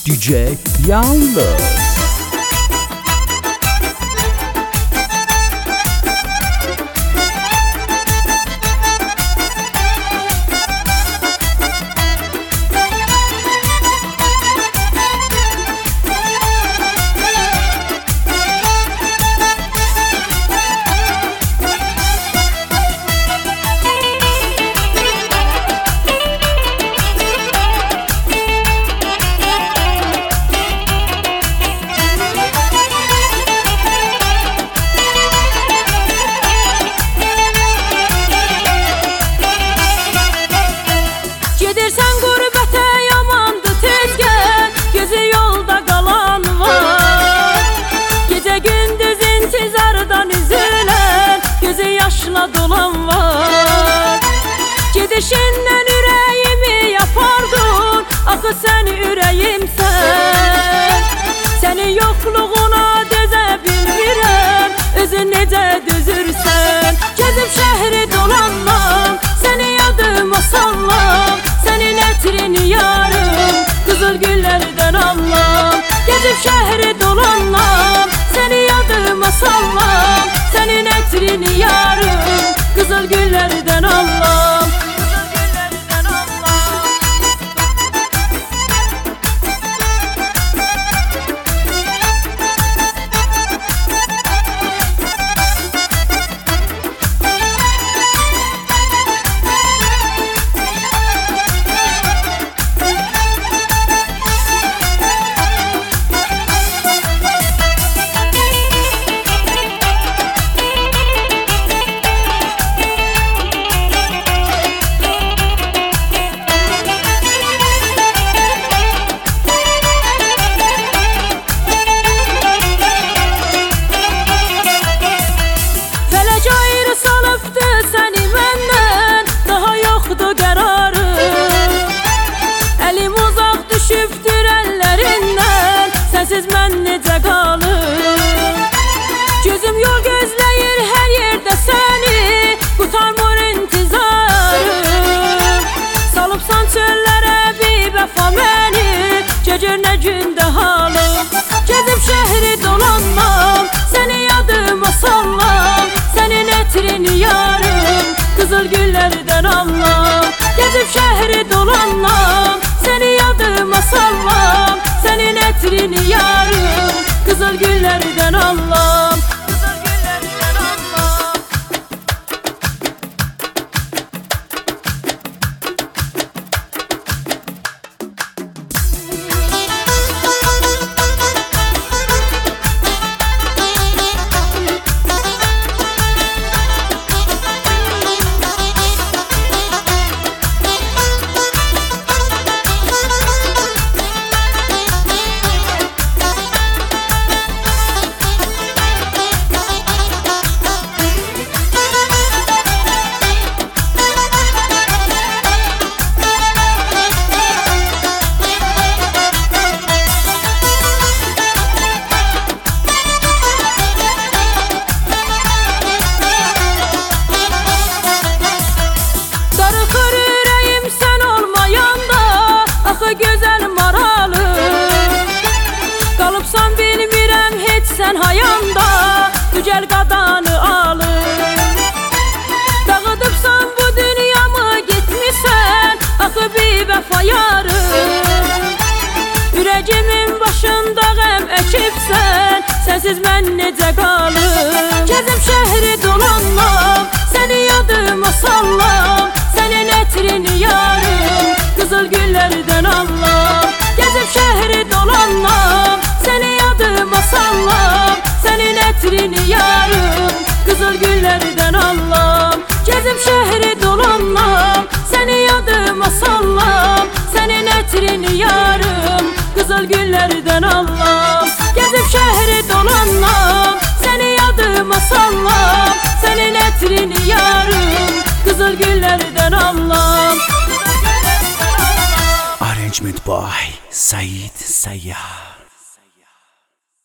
DJ Yalnız. Dolan var. Gidişinden yüreğimi yapardın, akı sen ürəyimsən. Senin yokluğuna dözə bilmirəm, özün necə dözürsən. Gezib şəhri dolanmam, seni yadıma sallam, senin ətrini yarım, qızıl güllərdən allam. Gezib şəhri dolanmam, seni yadıma sallam, senin ətrini yarım, qızıl güllərdən allam. Sensiz mən necə qalım? Gözüm yol gözləyir hər yerdə səni, qutarmır intizarım. Salıbsan çöllərə bir vəfa məni, gecir nə gündə halım. Gezib şəhri dolanmam, səni yadıma sallam, sənin ətrini yarım, qızıl güllərdən allam. Gezib şəhri dolanmam, səni yadıma sallam, senin ətrini yarım, qızıl güllərdən allam. Sen hayanda güzel qadanı alır. Dağıdıbsan bu dünyamı gitmişsən, axı bir vəfa yarım. Ürəcimin başında qəm əkibsən, sensiz mən necə qalım? Gezib şəhri dolanmam, səni yadıma sallam, sənin ətrini yarım, qızıl güllərdən allam. Gezib şəhri dolanmam, səni yadıma sallam, senin ətrini yarım, qızıl güllərdən allam. Gezib şəhri dolanmam, səni yadıma sallam, senin ətrini yarım, qızıl güllərdən allam. Gezib şəhri dolanmam, səni yadıma sallam, senin ətrini yarım, qızıl güllərdən allam. Arrangement by Said Sayyah.